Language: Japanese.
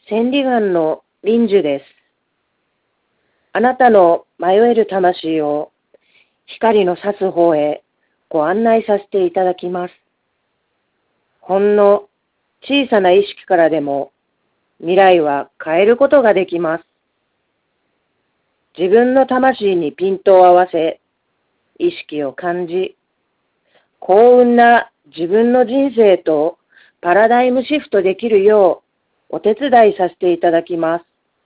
千里眼の輪樹です。あなたの迷える魂を光の差す方へご案内させていただきます。ほんの小さな意識からでも未来は変えることができます。自分の魂にピントを合わせ、意識を感じ、幸運な自分の人生とパラダイムシフトできるようお手伝いさせていただきます。